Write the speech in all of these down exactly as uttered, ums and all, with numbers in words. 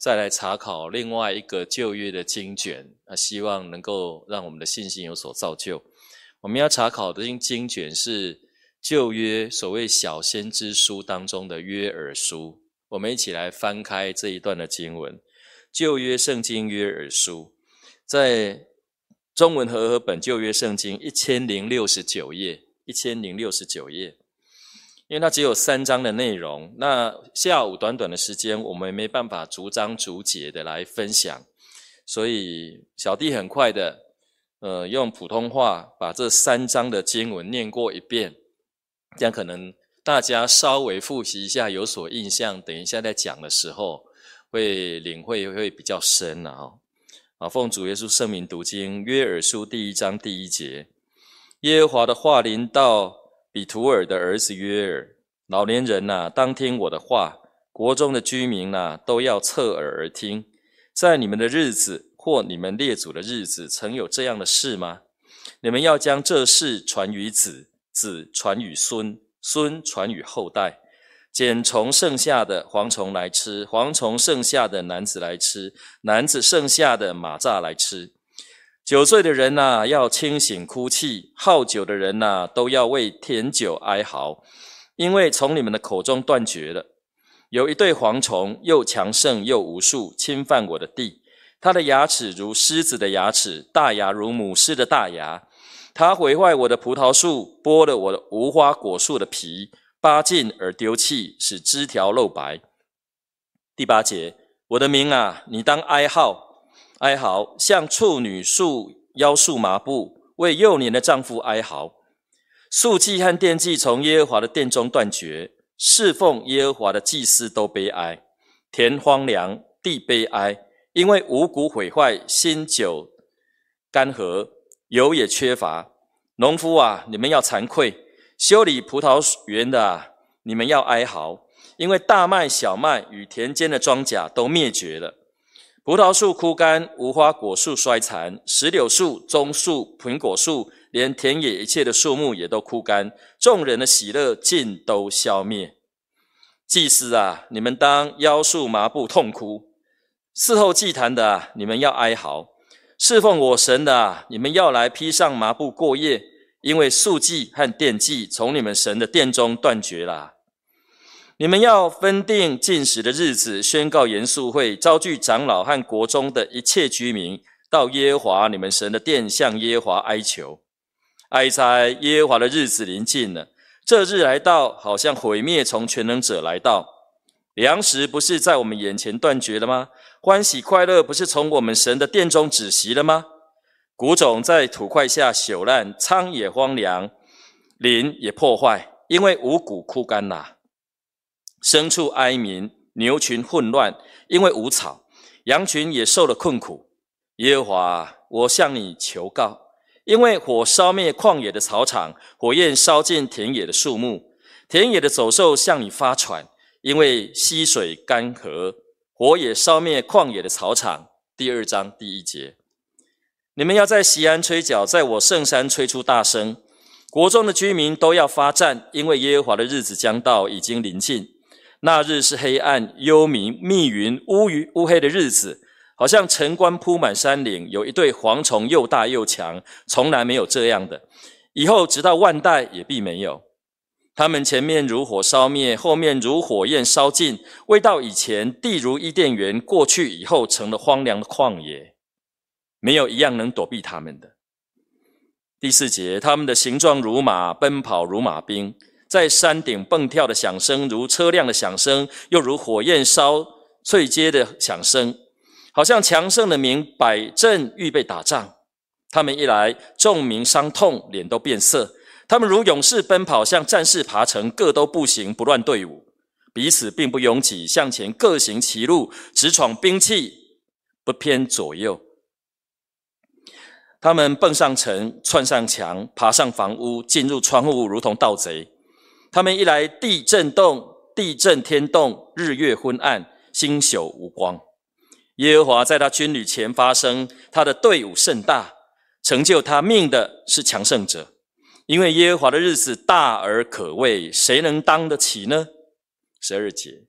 再来查考另外一个旧约的经卷，啊，希望能够让我们的信心有所造就。我们要查考的经卷是旧约所谓小先知书当中的约珥书，我们一起来翻开这一段的经文。旧约圣经约珥书，在中文和合本旧约圣经一千零六十九页，一千零六十九页。因为它只有三章的内容，那下午短短的时间，我们没办法逐章逐节的来分享，所以小弟很快的，呃，用普通话把这三章的经文念过一遍，这样可能大家稍微复习一下，有所印象，等一下在讲的时候会领会会比较深啊。啊，奉主耶稣圣名读经，约珥书第一章第一节，耶和华的话临到比图尔的儿子约珥，老年人啊，当听我的话，国中的居民啊，都要侧耳而听。在你们的日子或你们列祖的日子，曾有这样的事吗？你们要将这事传于子，子传于孙，孙传于后代。捡从剩下的蝗虫来吃，蝗虫剩下的男子来吃，男子剩下的马蚱来吃。酒醉的人啊，要清醒哭泣，好酒的人啊，都要为甜酒哀嚎，因为从你们的口中断绝了。有一对蝗虫，又强盛又无数，侵犯我的地。它的牙齿如狮子的牙齿，大牙如母狮的大牙。它毁坏我的葡萄树，剥了我的无花果树的皮，扒尽而丢弃，使枝条露白。第八节，我的民啊，你当哀号，哀嚎，像处女束腰束麻布，为幼年的丈夫哀嚎。素祭和奠祭从耶和华的殿中断绝，侍奉耶和华的祭司都悲哀。田荒凉，地悲哀，因为五谷毁坏，新酒干涸，油也缺乏。农夫啊，你们要惭愧，修理葡萄园的啊，你们要哀嚎，因为大麦、小麦与田间的庄稼都灭绝了。葡萄树枯干，无花果树衰残，石榴树、棕树、苹果树，连田野一切的树木也都枯干，众人的喜乐尽都消灭。祭司啊，你们当腰束麻布痛哭；伺候祭坛的啊，你们要哀嚎；侍奉我神的啊，你们要来披上麻布过夜，因为素祭和奠祭从你们神的殿中断绝了。你们要分定禁食的日子，宣告严肃会，召聚长老和国中的一切居民，到耶和华你们神的殿，向耶和华哀求。哀哉，耶和华的日子临近了，这日来到，好像毁灭从全能者来到。粮食不是在我们眼前断绝了吗？欢喜快乐不是从我们神的殿中止息了吗？谷种在土块下朽烂，仓也荒凉，林也破坏，因为五谷枯干了。牲畜哀鸣，牛群混乱，因为无草，羊群也受了困苦。耶和华，我向你求告，因为火烧灭旷野的草场，火焰烧尽田野的树木，田野的走兽向你发喘，因为溪水干涸，火也烧灭旷野的草场。第二章第一节，你们要在锡安吹角，在我圣山吹出大声，国中的居民都要发战，因为耶和华的日子将到，已经临近。那日是黑暗、幽冥、密云、乌云、乌黑的日子，好像晨光铺满山岭，有一对蝗虫又大又强，从来没有这样的，以后直到万代也必没有。他们前面如火烧灭，后面如火焰烧尽，未到以前，地如伊甸园，过去以后成了荒凉的旷野，没有一样能躲避他们的。第四节，他们的形状如马，奔跑如马兵，在山顶蹦跳的响声，如车辆的响声，又如火焰烧碎秸的响声，好像强盛的民摆阵预备打仗。他们一来，众民伤痛，脸都变色。他们如勇士奔跑，像战士爬城，各都步行，不乱队伍，彼此并不拥挤，向前各行其路，直闯兵器，不偏左右。他们蹦上城，窜上墙，爬上房屋，进入窗户，如同盗贼。他们一来，地震动，地震天动，日月昏暗，星宿无光。耶和华在他军旅前发声，他的队伍甚大，成就他命的是强盛者。因为耶和华的日子大而可畏，谁能当得起呢？十二节，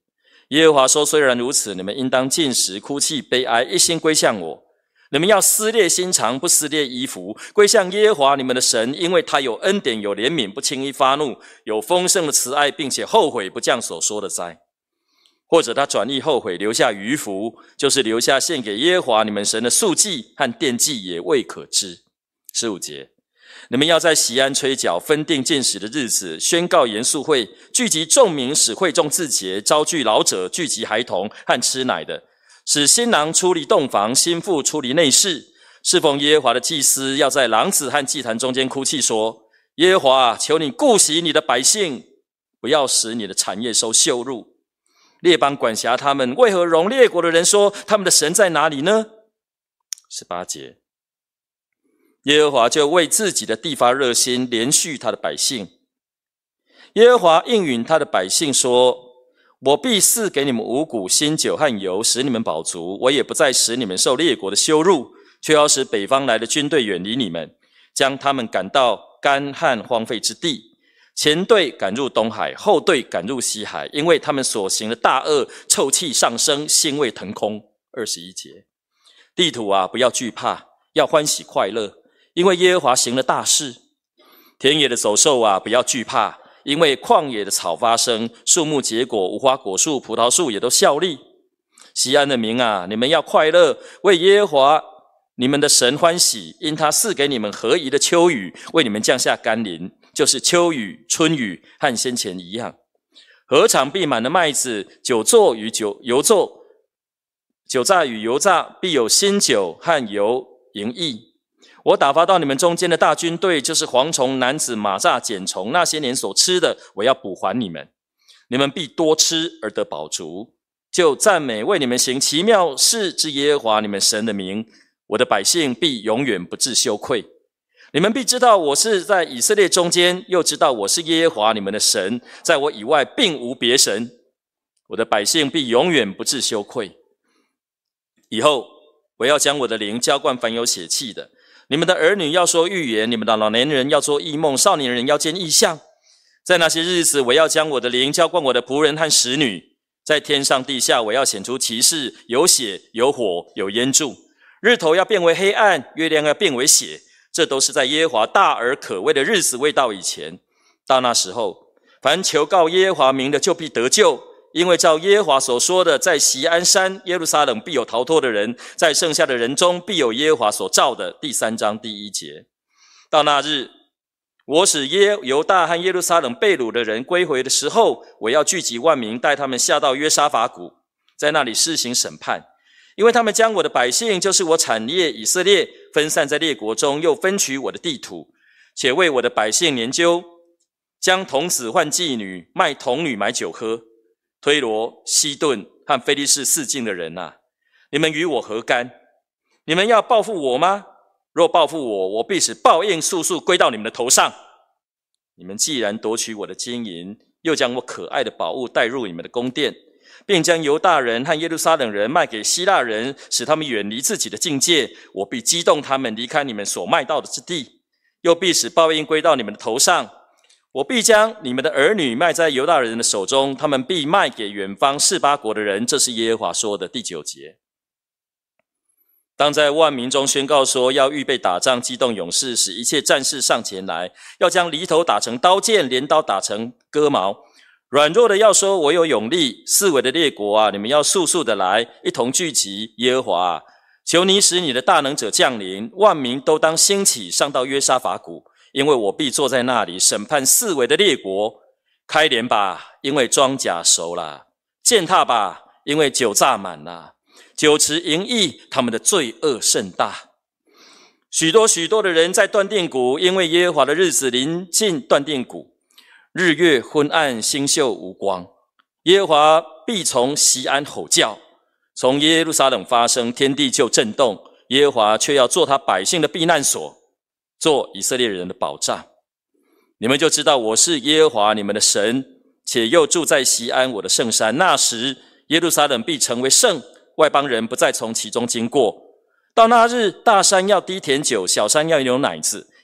耶和华说，虽然如此，你们应当禁食、哭泣、悲哀，一心归向我。你们要撕裂心肠，不撕裂衣服，归向耶和华你们的神，因为他有恩典，有怜悯，不轻易发怒，有丰盛的慈爱，并且后悔不降所说的灾。或者他转意后悔，留下余福，就是留下献给耶和华你们神的素祭和奠祭，也未可知。十五节，你们要在锡安吹角，分定禁食的日子，宣告严肃会，聚集众民，使会众自洁，招聚老者，聚集孩童和吃奶的，使新郎出离洞房，新妇出离内室。侍奉耶和华的祭司要在廊子和祭坛中间哭泣说，耶和华，求你顾惜你的百姓，不要使你的产业受羞辱。列邦管辖他们，为何容列国的人说，他们的神在哪里呢？十八节，耶和华就为自己的地发热心，连续他的百姓。耶和华应允他的百姓说，我必赐给你们五谷、新酒和油，使你们饱足。我也不再使你们受列国的羞辱，却要使北方来的军队远离你们，将他们赶到干旱荒废之地。前队赶入东海，后队赶入西海，因为他们所行的大恶，臭气上升，腥味腾空。二十一节，地土啊，不要惧怕，要欢喜快乐，因为耶和华行了大事。田野的走兽啊，不要惧怕，因为旷野的草发生，树木结果，无花果树、葡萄树也都效力。锡安的民啊，你们要快乐，为耶和华你们的神欢喜，因他赐给你们合宜的秋雨，为你们降下甘霖，就是秋雨、春雨和先前一样。禾场必满了麦子，酒座与酒油座，酒榨与油榨，必有新酒和油盈溢。我打发到你们中间的大军队，就是蝗虫、男子、马蚱、茧虫，那些年所吃的，我要补还你们。你们必多吃而得饱足，就赞美为你们行奇妙事之耶和华你们神的名。我的百姓必永远不致羞愧。你们必知道我是在以色列中间，又知道我是耶和华你们的神，在我以外并无别神。我的百姓必永远不致羞愧。以后我要将我的灵浇灌凡有血气的，你们的儿女要说预言，你们的老年人要做异梦，少年人要见异象。在那些日子，我要将我的灵浇灌我的仆人和使女，在天上地下，我要显出奇事，有血，有火，有烟柱。日头要变为黑暗，月亮要变为血，这都是在耶和华大而可畏的日子未到以前。到那时候，凡求告耶和华名的，就必得救，因为照耶和华所说的，在锡安山耶路撒冷必有逃脱的人，在剩下的人中必有耶和华所召的。第三章第一节。到那日，我使耶犹大和耶路撒冷被掳的人归回的时候，我要聚集万民，带他们下到约沙法谷，在那里施行审判。因为他们将我的百姓，就是我产业以色列，分散在列国中，又分取我的地土，且为我的百姓研究，将童子换妓女，卖童女买酒喝。推罗、西顿和非利士四境的人啊，你们与我何干？你们要报复我吗？若报复我，我必使报应速速归到你们的头上。你们既然夺取我的金银，又将我可爱的宝物带入你们的宫殿，并将犹大人和耶路撒冷人卖给希腊人，使他们远离自己的境界，我必激动他们离开你们所卖到的之地，又必使报应归到你们的头上。我必将你们的儿女卖在犹大人的手中，他们必卖给远方示巴国的人。这是耶和华说的。第九节。当在万民中宣告说，要预备打仗，激动勇士，使一切战士上前来，要将犁头打成刀剑，镰刀打成戈矛。软弱的要说，我有勇力。四围的列国啊，你们要速速的来，一同聚集。耶和华啊，求你使你的大能者降临，万民都当兴起，上到约沙法谷，因为我必坐在那里审判四围的列国。开镰吧，因为庄稼熟了；践踏吧，因为酒榨满了。酒池盈溢，他们的罪恶甚大。许多许多的人在断定谷，因为耶和华的日子临近断定谷。日月昏暗，星宿无光。耶和华必从锡安吼叫，从耶路撒冷发声，天地就震动。耶和华却要做他百姓的避难所，做以色列人的保障。你们就知道我是耶和华你们的神，且又住在锡安我的圣山。那时耶路撒冷必成为圣，外邦人不再从其中经过。到那日，大山要滴甜酒，小山要有奶子，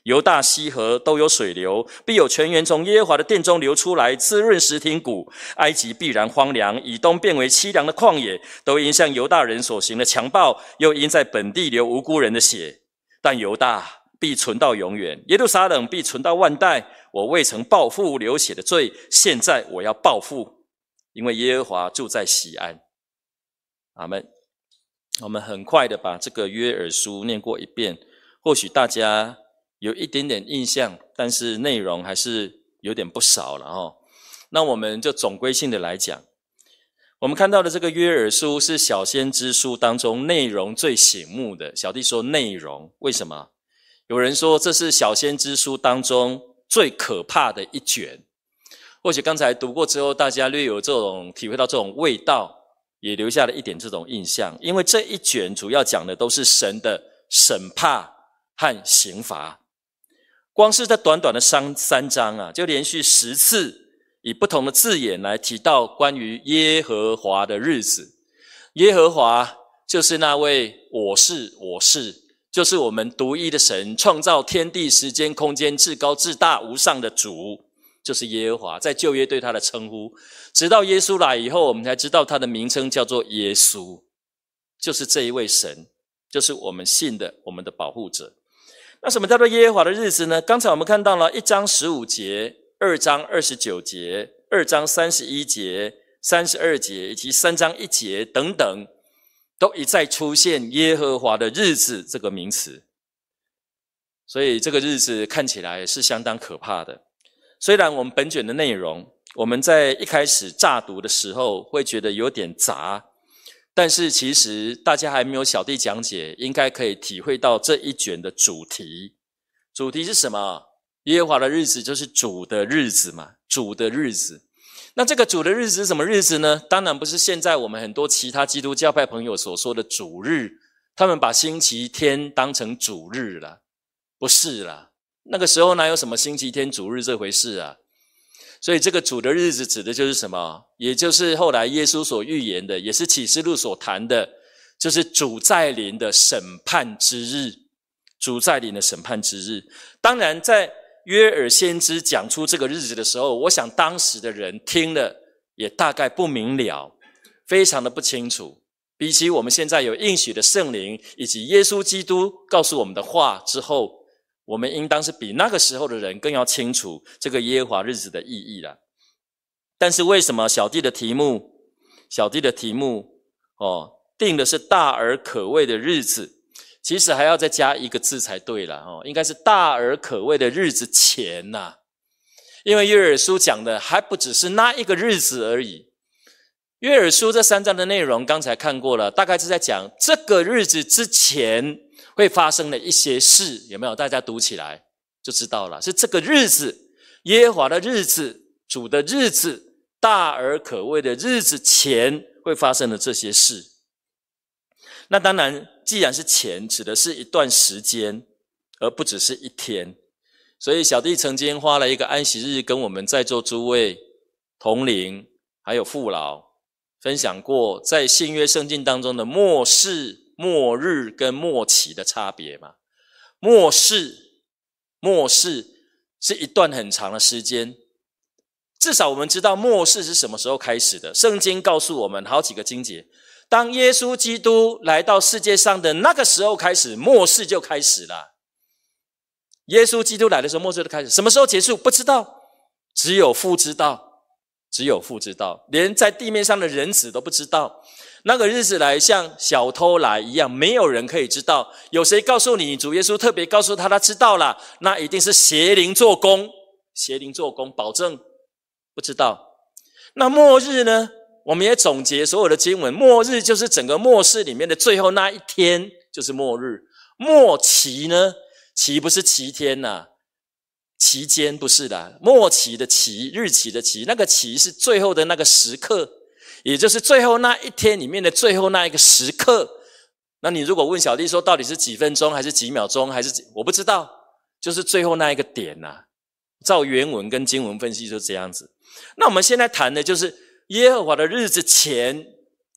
犹大西河都有水流，必有泉源从耶和华的殿中流出来，滋润石亭谷。埃及必然荒凉，以东变为凄凉的旷野，都因向犹大人所行的强暴，又因在本地流无辜人的血。但犹大必存到永远，耶路撒冷必存到万代。我未曾报复流血的罪，现在我要报复，因为耶和华住在锡安。阿们。我们很快的把这个约珥书念过一遍，或许大家有一点点印象，但是内容还是有点不少了哦。那我们就总归性的来讲，我们看到的这个约珥书是小先知书当中内容最醒目的。小弟说内容，为什么？有人说这是小先知书当中最可怕的一卷。或许刚才读过之后，大家略有这种体会到这种味道，也留下了一点这种印象。因为这一卷主要讲的都是神的审判和刑罚。光是这短短的三三章啊，就连续十次以不同的字眼来提到关于耶和华的日子。耶和华就是那位我是我是，就是我们独一的神，创造天地时间空间至高至大无上的主，就是耶和华。在旧约对他的称呼，直到耶稣来以后，我们才知道他的名称叫做耶稣，就是这一位神，就是我们信的，我们的保护者。那什么叫做耶和华的日子呢？刚才我们看到了一章十五节，二章二十九节，二章三十一节，三十二节，以及三章一节等等，都一再出现耶和华的日子这个名词。所以这个日子看起来是相当可怕的。虽然我们本卷的内容，我们在一开始乍读的时候会觉得有点杂，但是其实大家还没有小弟讲解，应该可以体会到这一卷的主题。主题是什么？耶和华的日子就是主的日子嘛，主的日子。那这个主的日子是什么日子呢？当然不是现在我们很多其他基督教派朋友所说的主日，他们把星期天当成主日了，不是啦。那个时候哪有什么星期天主日这回事啊？所以这个主的日子指的就是什么？也就是后来耶稣所预言的，也是启示录所谈的，就是主再临的审判之日。主再临的审判之日。当然在约珥先知讲出这个日子的时候，我想当时的人听了也大概不明了，非常的不清楚。比起我们现在有应许的圣灵以及耶稣基督告诉我们的话之后，我们应当是比那个时候的人更要清楚这个耶和华日子的意义了。但是为什么小弟的题目小弟的题目哦，定的是大而可畏的日子，其实还要再加一个字才对了哦，应该是大而可畏的日子前呐、啊。因为约珥书讲的还不只是那一个日子而已。约珥书这三章的内容刚才看过了，大概是在讲这个日子之前会发生的一些事，有没有？大家读起来就知道了，是这个日子，耶和华的日子，主的日子，大而可畏的日子前会发生的这些事。那当然既然是前，指的是一段时间，而不只是一天。所以小弟曾经花了一个安息日跟我们在座诸位同龄还有父老分享过在新约圣经当中的末世、末日跟末期的差别嘛。末世末世是一段很长的时间，至少我们知道末世是什么时候开始的。圣经告诉我们好几个经节，当耶稣基督来到世界上的那个时候开始，末世就开始了。耶稣基督来的时候，末世就开始。什么时候结束？不知道，只有父知道，只有父知道，连在地面上的人子都不知道。那个日子来像小偷来一样，没有人可以知道。有谁告诉你主耶稣特别告诉他他知道了，那一定是邪灵做工，邪灵做工，保证不知道。那末日呢？我们也总结所有的经文，末日就是整个末世里面的最后那一天，就是末日。末期呢？期不是期天啊，期间不是的，末期的期，日期的期，那个期是最后的那个时刻，也就是最后那一天里面的最后那一个时刻。那你如果问小弟说到底是几分钟还是几秒钟还是几，我不知道，就是最后那一个点啊。照原文跟经文分析就这样子。那我们现在谈的就是耶和华的日子前，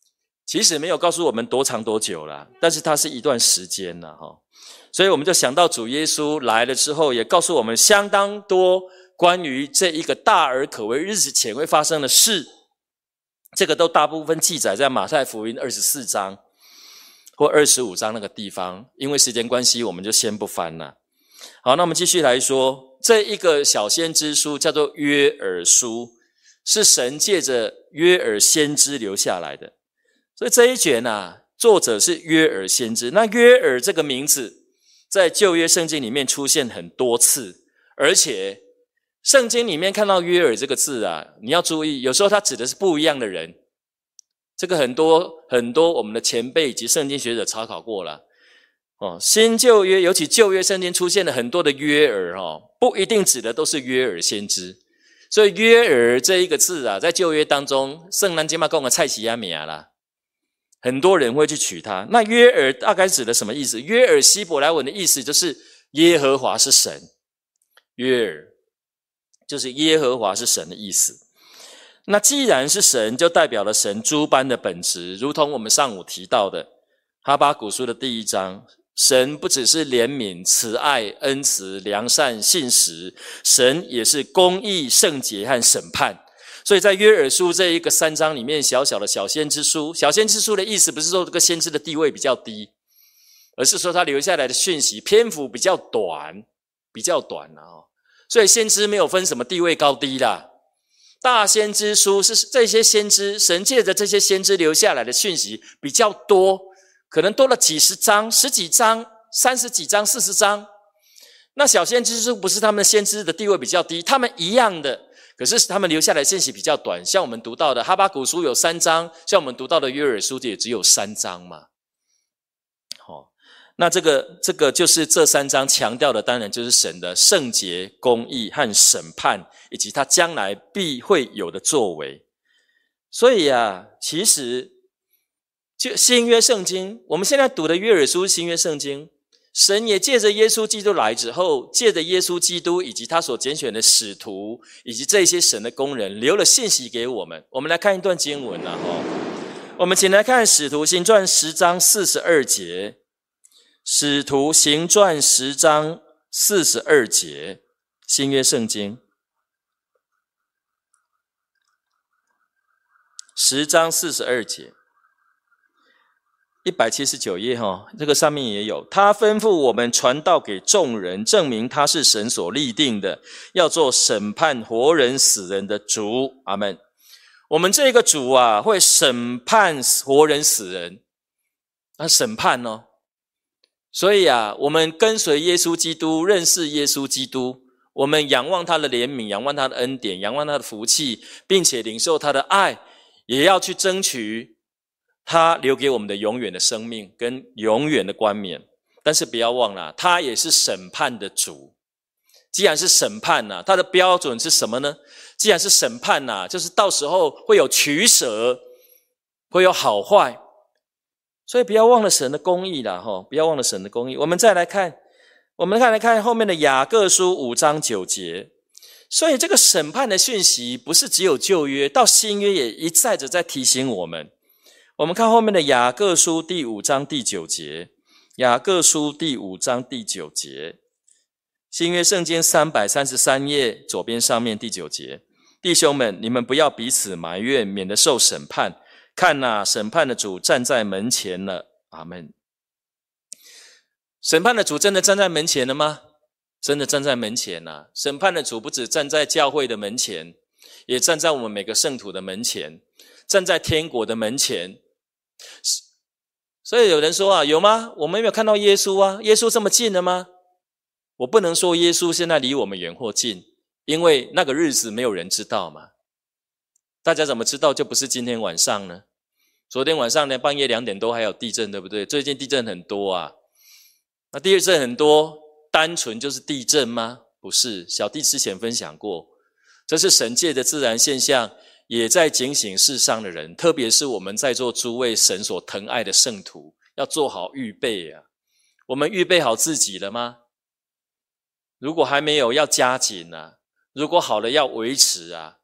其实没有告诉我们多长多久啦，但是它是一段时间啦齁。所以我们就想到主耶稣来了之后，也告诉我们相当多关于这一个大而可畏日子前会发生的事，这个都大部分记载在马太福音二十四章或二十五章那个地方，因为时间关系我们就先不翻了。好，那我们继续来说，这一个小先知书叫做约珥书，是神借着约珥先知留下来的。所以这一卷啊，作者是约珥先知。那约珥这个名字在旧约圣经里面出现很多次，而且圣经里面看到约珥这个字啊，你要注意，有时候它指的是不一样的人。这个很多很多我们的前辈以及圣经学者查考过了。哦，新旧约，尤其旧约圣经出现了很多的约珥哦，不一定指的都是约珥先知。所以约珥这一个字啊，在旧约当中，圣兰基玛讲的蔡奇亚米亚啦。很多人会去取它。那约珥大概指的什么意思？约珥希伯来文的意思就是耶和华是神。约珥就是耶和华是神的意思。那既然是神，就代表了神诸般的本质，如同我们上午提到的哈巴谷书的第一章，神不只是怜悯、慈爱、恩慈、良善、信实，神也是公义、圣洁和审判。所以在约珥书这一个三章里面，小小的小先知书，小先知书的意思不是说这个先知的地位比较低，而是说他留下来的讯息篇幅比较短，比较短啊、哦。所以先知没有分什么地位高低啦。大先知书是这些先知，神借着这些先知留下来的讯息比较多，可能多了几十章、十几章、三十几章、四十章。那小先知书不是他们先知的地位比较低，他们一样的。可是他们留下来的信息比较短，像我们读到的哈巴谷书有三章，像我们读到的约珥书也只有三章嘛。好，那这个这个就是这三章强调的，当然就是神的圣洁、公义和审判，以及他将来必会有的作为。所以啊，其实就新约圣经，我们现在读的约珥书新约圣经，神也借着耶稣基督来之后，借着耶稣基督以及他所拣选的使徒，以及这些神的工人，留了信息给我们。我们来看一段经文啊，我们请来看使徒行传十章四十二节。使徒行传十章四十二节，新约圣经十章四十二节。一百七十九页哈，这个上面也有。他吩咐我们传道给众人，证明他是神所立定的，要做审判活人死人的主。阿们。我们这个主啊，会审判活人死人，啊，审判哦。所以啊，我们跟随耶稣基督，认识耶稣基督，我们仰望他的怜悯，仰望他的恩典，仰望他的福气，并且领受他的爱，也要去争取他留给我们的永远的生命跟永远的冠冕。但是不要忘了，他也是审判的主。既然是审判啊，他的标准是什么呢？既然是审判啊，就是到时候会有取舍，会有好坏。所以不要忘了神的公义啦，齁，不要忘了神的公义。我们再来看，我们再来看后面的雅各书五章九节。所以这个审判的讯息不是只有旧约，到新约也一再的在提醒我们。我们看后面的雅各书第五章第九节，雅各书第五章第九节，新约圣经三百三十三页左边上面第九节。弟兄们，你们不要彼此埋怨，免得受审判。看哪，审判的主站在门前了。阿们。审判的主真的站在门前了吗？真的站在门前啊！审判的主不只站在教会的门前，也站在我们每个圣徒的门前，站在天国的门前。所以有人说啊，有吗？我们有没有看到耶稣啊？耶稣这么近了吗？我不能说耶稣现在离我们远或近，因为那个日子没有人知道嘛。大家怎么知道就不是今天晚上呢？昨天晚上呢，半夜两点多还有地震，对不对？最近地震很多啊。那地震很多，单纯就是地震吗？不是，小弟之前分享过，这是神界的自然现象，也在警醒世上的人，特别是我们在座诸位神所疼爱的圣徒，要做好预备啊。我们预备好自己了吗？如果还没有，要加紧啊。如果好了，要维持啊。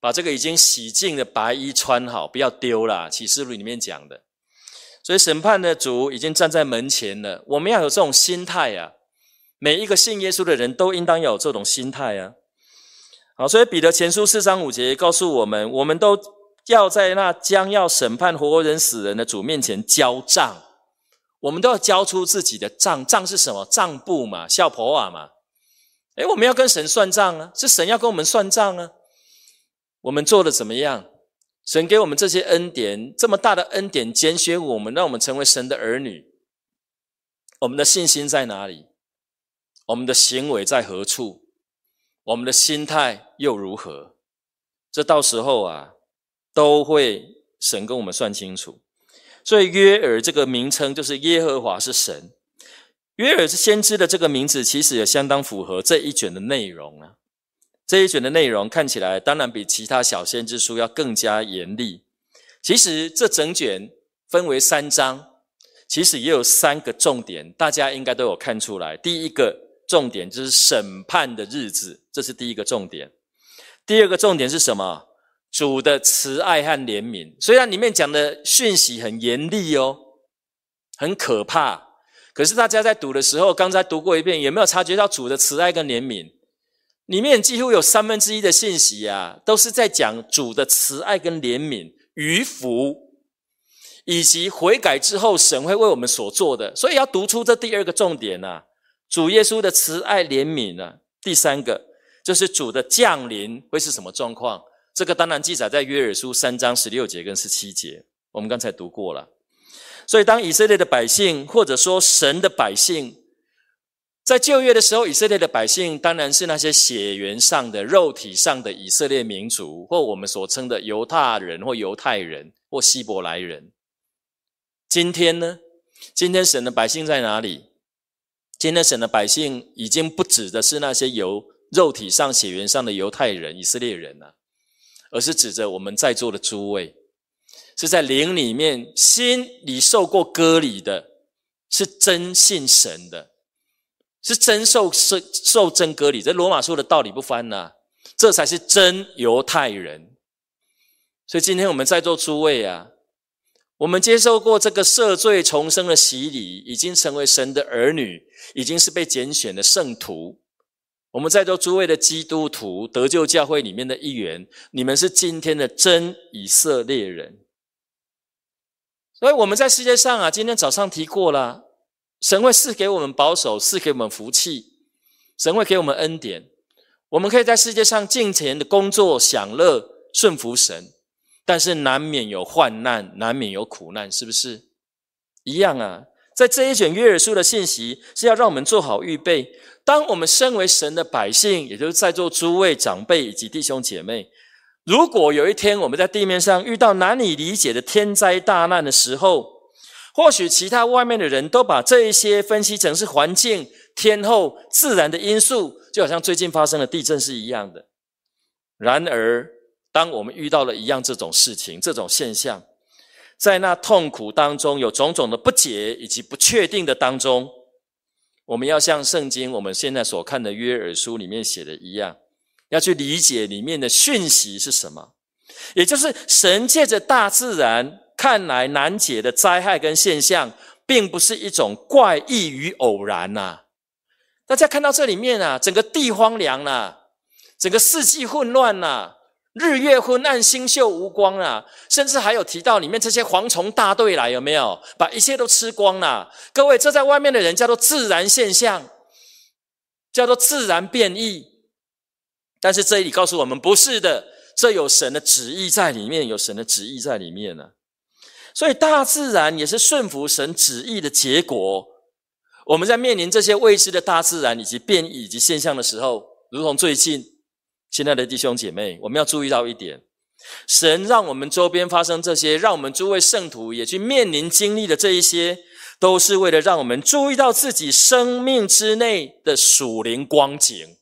把这个已经洗净的白衣穿好，不要丢啦，启示录里面讲的。所以审判的主已经站在门前了，我们要有这种心态啊，每一个信耶稣的人都应当要有这种心态啊。好，所以彼得前书四章五节告诉我们，我们都要在那将要审判活人死人的主面前交账，我们都要交出自己的账。账是什么？账簿嘛，笑婆啊嘛。诶，我们要跟神算账啊，是神要跟我们算账啊。我们做的怎么样？神给我们这些恩典，这么大的恩典拣选我们，让我们成为神的儿女。我们的信心在哪里？我们的行为在何处？我们的心态又如何？这到时候啊，都会神跟我们算清楚。所以约珥这个名称就是耶和华是神。约珥是先知的这个名字，其实也相当符合这一卷的内容啊。这一卷的内容看起来当然比其他小先知书要更加严厉。其实这整卷分为三章，其实也有三个重点，大家应该都有看出来。第一个重点就是审判的日子，这是第一个重点。第二个重点是什么？主的慈爱和怜悯。虽然里面讲的讯息很严厉哦，很可怕，可是大家在读的时候，刚才读过一遍，有没有察觉到主的慈爱跟怜悯？里面几乎有三分之一的信息啊，都是在讲主的慈爱跟怜悯、渔福，以及悔改之后神会为我们所做的。所以要读出这第二个重点啊，主耶稣的慈爱怜悯啊。第三个就是主的降临会是什么状况？这个当然记载在约珥书三章十六节跟十七节，我们刚才读过了。所以当以色列的百姓，或者说神的百姓，在旧约的时候，以色列的百姓当然是那些血缘上的、肉体上的以色列民族，或我们所称的犹太人或犹太人或希伯来人。今天呢？今天神的百姓在哪里？今天神的百姓已经不指的是那些由肉体上、血缘上的犹太人、以色列人啊，而是指着我们在座的诸位，是在灵里面心里受过割礼的，是真信神的，是真受受真割礼。这罗马书的道理不翻啊，这才是真犹太人。所以今天我们在座诸位啊，我们接受过这个赦罪重生的洗礼，已经成为神的儿女，已经是被拣选的圣徒。我们在座诸位的基督徒，得救教会里面的一员，你们是今天的真以色列人。所以我们在世界上啊，今天早上提过了，神会赐给我们保守，赐给我们福气，神会给我们恩典，我们可以在世界上尽情的工作享乐顺服神，但是难免有患难，难免有苦难，是不是一样啊？在这一卷约珥书的信息是要让我们做好预备，当我们身为神的百姓，也就是在座诸位长辈以及弟兄姐妹，如果有一天我们在地面上遇到难以理解的天灾大难的时候，或许其他外面的人都把这一些分析成是环境、天候、自然的因素，就好像最近发生的地震是一样的。然而当我们遇到了一样这种事情，这种现象，在那痛苦当中，有种种的不解以及不确定的当中，我们要像圣经我们现在所看的约珥书里面写的一样，要去理解里面的讯息是什么，也就是神借着大自然看来难解的灾害跟现象，并不是一种怪异与偶然啊。大家看到这里面啊，整个地荒凉啊，整个四季混乱啊，日月昏暗，星宿无光啊，甚至还有提到里面这些蝗虫大队来，有没有把一切都吃光了？各位，这在外面的人叫做自然现象，叫做自然变异。但是这里告诉我们不是的，这有神的旨意在里面，有神的旨意在里面呢、啊。所以大自然也是顺服神旨意的结果。我们在面临这些未知的大自然以及变异以及现象的时候，如同最近亲爱的弟兄姐妹，我们要注意到一点，神让我们周边发生这些，让我们诸位圣徒也去面临经历的这一些，都是为了让我们注意到自己生命之内的属灵光景。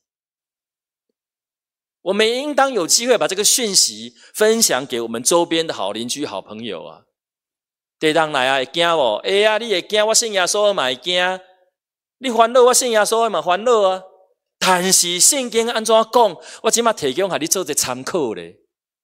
我们应当有机会把这个讯息分享给我们周边的好邻居好朋友啊。地人来啊会惊无？会啊，你会惊，我信耶稣嘛会惊，你烦恼我信耶稣嘛烦恼啊。但是圣经安怎讲？我现在提供给你做一个参考咧。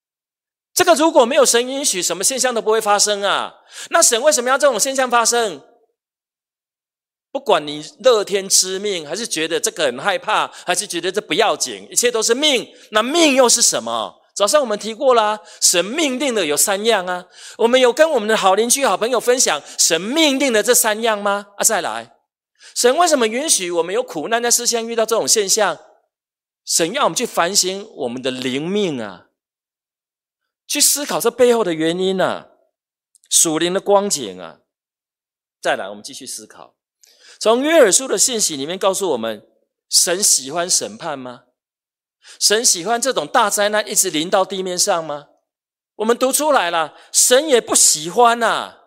这个如果没有神允许，什么现象都不会发生啊。那神为什么要这种现象发生？不管你乐天知命，还是觉得这个很害怕，还是觉得这不要紧，一切都是命。那命又是什么？早上我们提过啦，神命定的有三样啊。我们有跟我们的好邻居、好朋友分享神命定的这三样吗？啊，再来，神为什么允许我们有苦难在世上遇到这种现象？神要我们去反省我们的灵命啊，去思考这背后的原因啊，属灵的光景啊。再来，我们继续思考。从约珥书的信息里面告诉我们，神喜欢审判吗？神喜欢这种大灾难一直临到地面上吗？我们读出来了，神也不喜欢啊。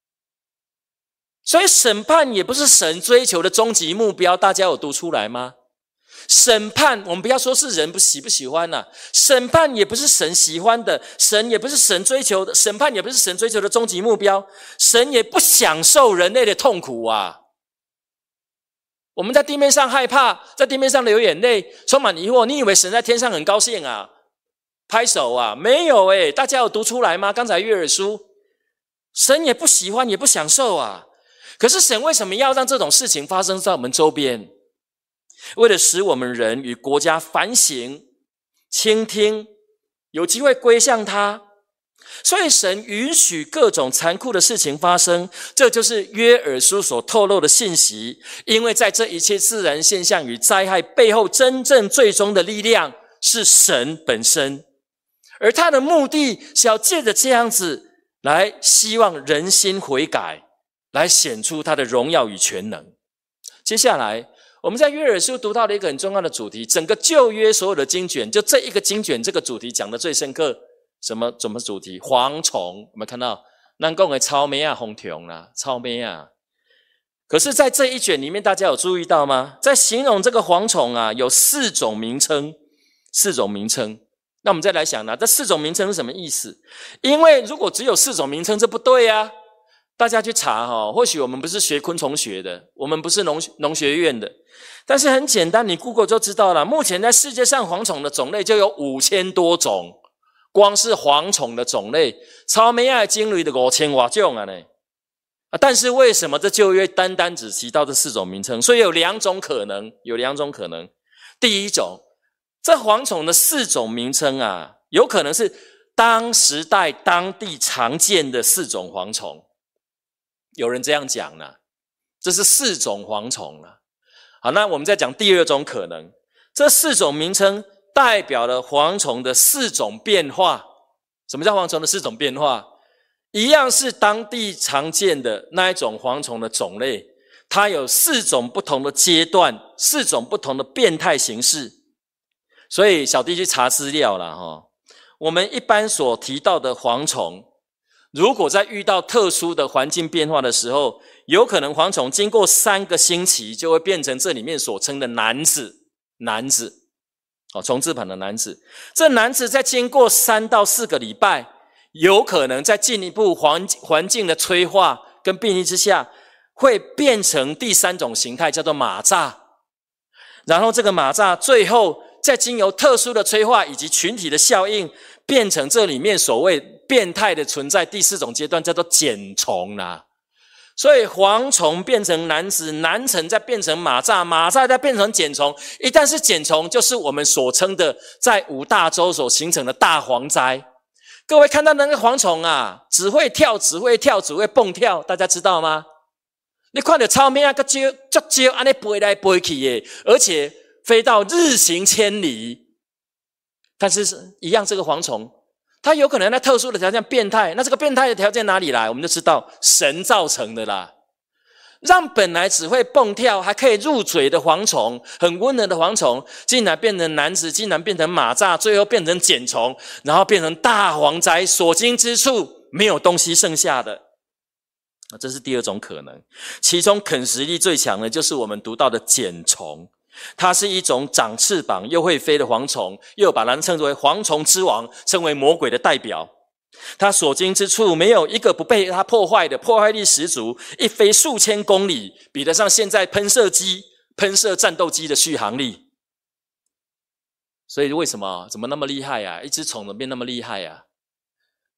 所以审判也不是神追求的终极目标，大家有读出来吗？审判，我们不要说是人不喜不喜欢啊，审判也不是神喜欢的，神也不是神追求的，审判也不是神追求的终极目标，神也不享受人类的痛苦啊。我们在地面上害怕，在地面上流眼泪，充满疑惑，你以为神在天上很高兴啊？拍手啊？没有诶，大家有读出来吗？刚才约珥书，神也不喜欢，也不享受啊。可是神为什么要让这种事情发生在我们周边？为了使我们人与国家反省、倾听，有机会归向他。所以神允许各种残酷的事情发生，这就是约珥书所透露的信息。因为在这一切自然现象与灾害背后，真正最终的力量是神本身，而他的目的是要借着这样子来希望人心悔改，来显出他的荣耀与全能。接下来我们在约珥书读到了一个很重要的主题，整个旧约所有的经卷，就这一个经卷这个主题讲的最深刻。什么什么主题？蝗虫。我们看到咱讲的草莓啊、红虫啦、草莓啊。可是在这一卷里面，大家有注意到吗？在形容这个蝗虫啊，有四种名称，四种名称。那我们再来想呢，这四种名称是什么意思？因为如果只有四种名称，这不对啊。大家去查哈，或许我们不是学昆虫学的，我们不是农农学院的，但是很简单，你 Google 就知道了。目前在世界上蝗虫的种类就有五千多种。光是蝗虫的种类，草莓啊、鲸类的五千多种啊呢。啊，但是为什么这旧约单单只提到这四种名称？所以有两种可能，有两种可能。第一种，这蝗虫的四种名称啊，有可能是当时代当地常见的四种蝗虫。有人这样讲呢，这是四种蝗虫啊。好，那我们再讲第二种可能，这四种名称代表了蝗虫的四种变化。什么叫蝗虫的四种变化？一样是当地常见的那一种蝗虫的种类，它有四种不同的阶段，四种不同的变态形式。所以小弟去查资料啦齁，我们一般所提到的蝗虫，如果在遇到特殊的环境变化的时候，有可能蝗虫经过三个星期就会变成这里面所称的男子，男子。哦，虫字旁的男子，这男子在经过三到四个礼拜，有可能在进一步环环境的催化跟变异之下，会变成第三种形态，叫做马蚱。然后这个马蚱最后再经由特殊的催化以及群体的效应，变成这里面所谓变态的存在第四种阶段，叫做茧虫啦。所以蝗虫变成男子，男虫再变成马蚱，马蚱再变成茧虫。一旦是茧虫，就是我们所称的在五大洲所形成的大蝗灾。各位看到那个蝗虫啊，只会跳，只会跳，只会蹦跳，大家知道吗？你看到草莓啊，个招足招，安尼飞来飞去耶，而且飞到日行千里。但是一样，这个蝗虫它有可能在特殊的条件变态，那这个变态的条件哪里来？我们就知道神造成的啦，让本来只会蹦跳还可以入嘴的蝗虫，很温和的蝗虫，竟然变成男子，竟然变成马蚱，最后变成茧虫，然后变成大蝗灾，所经之处没有东西剩下的。这是第二种可能。其中啃食力最强的就是我们读到的茧虫，它是一种长翅膀又会飞的蝗虫，又把它称作为蝗虫之王，称为魔鬼的代表。它所经之处没有一个不被它破坏的，破坏力十足，一飞数千公里，比得上现在喷射机、喷射战斗机的续航力。所以为什么怎么那么厉害啊？一只虫怎么变那么厉害啊？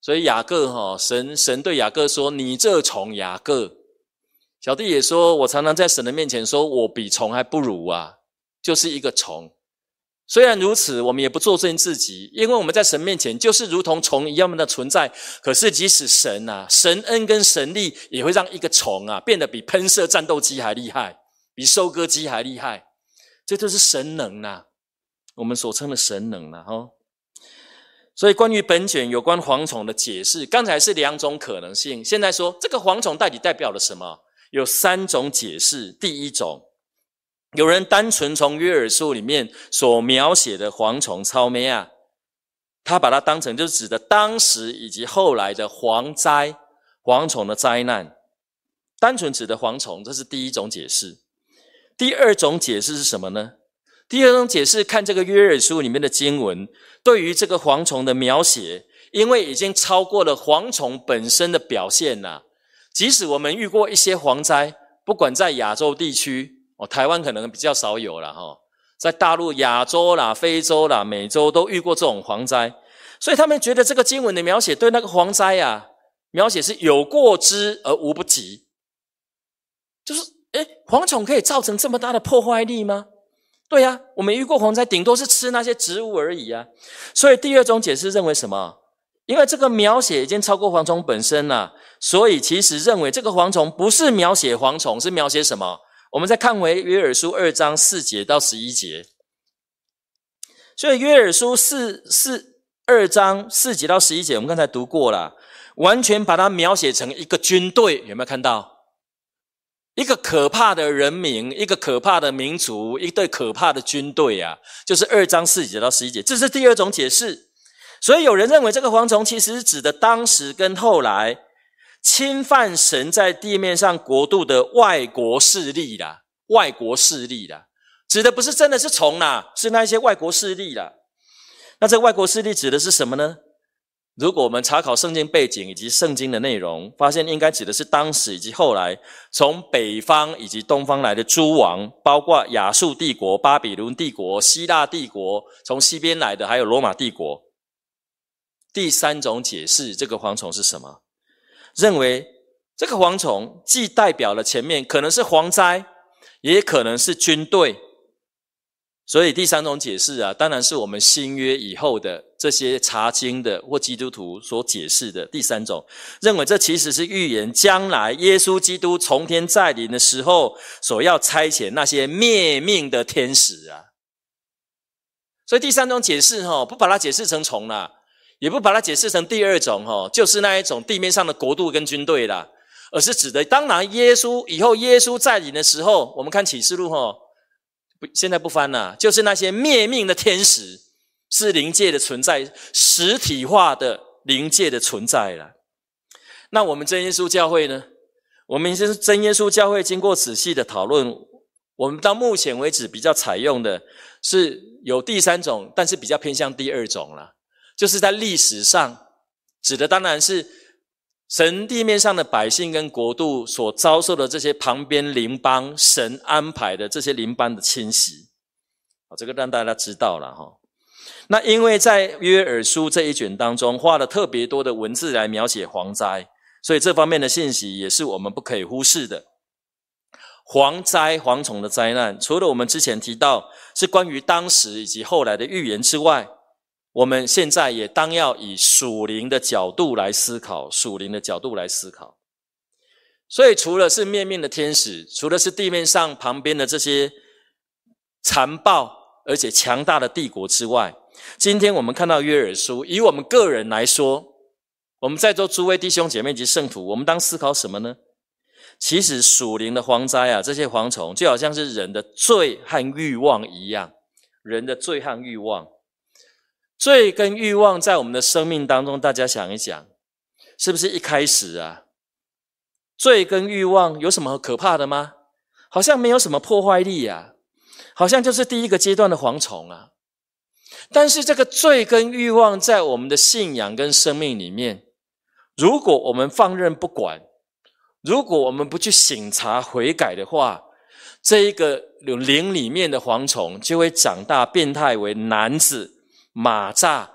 所以雅各哈，神神对雅各说：“你这虫雅各。”小弟也说：“我常常在神的面前说，我比虫还不如啊，就是一个虫。”虽然如此，我们也不作践自己，因为我们在神面前就是如同虫一样的存在。可是即使神啊，神恩跟神力也会让一个虫啊变得比喷射战斗机还厉害，比收割机还厉害。这就是神能啊，我们所称的神能啊。哦，所以关于本卷有关蝗虫的解释，刚才是两种可能性，现在说这个蝗虫到底代表了什么？有三种解释。第一种，有人单纯从约珥书里面所描写的蝗虫草莓啊，他把它当成就是指的当时以及后来的蝗灾、蝗虫的灾难，单纯指的蝗虫，这是第一种解释。第二种解释是什么呢？第二种解释，看这个约珥书里面的经文，对于这个蝗虫的描写，因为已经超过了蝗虫本身的表现啦。即使我们遇过一些蝗灾，不管在亚洲地区，哦，台湾可能比较少有啦齁，在大陆、亚洲啦、非洲啦、美洲都遇过这种蝗灾，所以他们觉得这个经文的描写对那个蝗灾啊，描写是有过之而无不及。就是，诶，蝗虫可以造成这么大的破坏力吗？对啊，我们遇过蝗灾，顶多是吃那些植物而已啊。所以第二种解释认为什么？因为这个描写已经超过蝗虫本身了，所以其实认为这个蝗虫不是描写蝗虫，是描写什么？我们再看回约珥书二章四节到十一节。所以约珥书四四二章四节到十一节，我们刚才读过了，完全把它描写成一个军队，有没有看到？一个可怕的人民，一个可怕的民族，一队可怕的军队啊，就是二章四节到十一节，这是第二种解释。所以有人认为这个蝗虫其实是指的当时跟后来侵犯神在地面上国度的外国势力啦，外国势力啦，指的不是真的是虫啦，是那些外国势力啦。那这个外国势力指的是什么呢？如果我们查考圣经背景以及圣经的内容，发现应该指的是当时以及后来从北方以及东方来的诸王，包括亚述帝国、巴比伦帝国、希腊帝国，从西边来的还有罗马帝国。第三种解释，这个蝗虫是什么？认为这个蝗虫既代表了前面可能是蝗灾，也可能是军队。所以第三种解释啊，当然是我们新约以后的这些查经的或基督徒所解释的第三种，认为这其实是预言将来耶稣基督从天再临的时候所要差遣那些灭命的天使啊。所以第三种解释齁，不把它解释成虫啦，也不把它解释成第二种齁，就是那一种地面上的国度跟军队啦，而是指的当然耶稣以后耶稣再临的时候，我们看启示录齁，现在不翻了，就是那些灭命的天使，是灵界的存在，实体化的灵界的存在了。那我们真耶稣教会呢？我们真耶稣教会经过仔细的讨论，我们到目前为止比较采用的是有第三种，但是比较偏向第二种了，就是在历史上指的当然是神地面上的百姓跟国度所遭受的这些旁边邻邦，神安排的这些邻邦的侵袭，这个让大家知道了哈。那因为在约珥书这一卷当中花了特别多的文字来描写蝗灾，所以这方面的信息也是我们不可以忽视的。蝗灾、蝗虫的灾难，除了我们之前提到是关于当时以及后来的预言之外，我们现在也当要以属灵的角度来思考，属灵的角度来思考。所以除了是灭命的天使，除了是地面上旁边的这些残暴而且强大的帝国之外，今天我们看到约珥书，以我们个人来说，我们在座诸位弟兄姐妹及圣徒，我们当思考什么呢？其实属灵的蝗灾啊，这些蝗虫就好像是人的罪和欲望一样，人的罪和欲望。罪跟欲望在我们的生命当中，大家想一想，是不是一开始啊，罪跟欲望有什么可怕的吗？好像没有什么破坏力啊，好像就是第一个阶段的蝗虫啊。但是这个罪跟欲望在我们的信仰跟生命里面，如果我们放任不管，如果我们不去省察悔改的话，这一个灵里面的蝗虫就会长大变态为男子、马蚱这